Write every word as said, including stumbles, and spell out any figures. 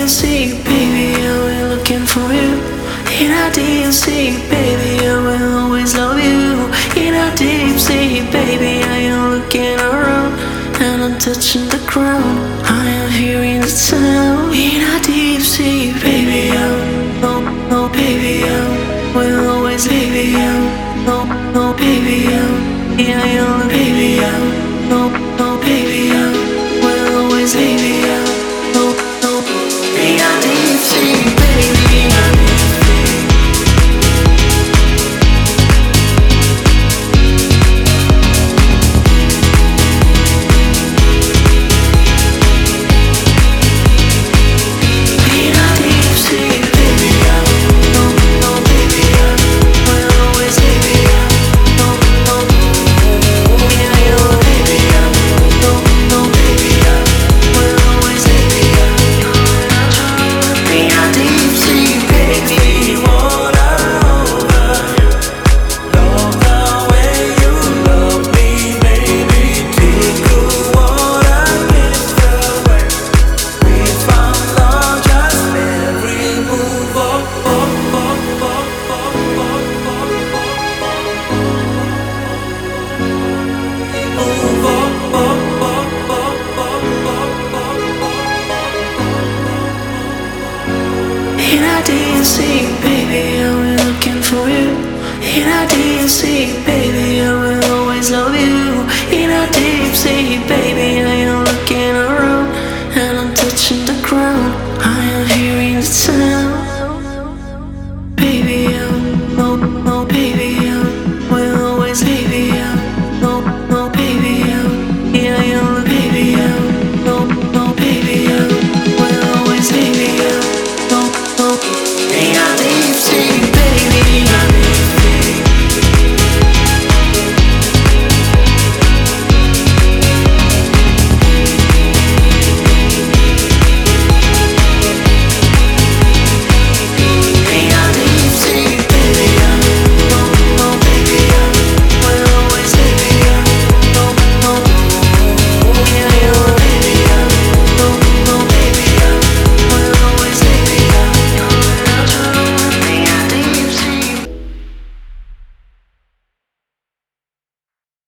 deep sea, baby, I will looking for you. In a deep sea, baby, I will always love you. In a deep sea, baby, I am looking around and I'm touching the ground. I am hearing the sound. In a deep sea, baby, I oh, oh, baby, I will always, baby, I oh, oh, baby, I yeah, I am, baby, I oh, oh, baby, I will always, baby, I oh, oh, in a deep sea, baby, I in a deep sea, baby, I'm looking for you. In a deep sea,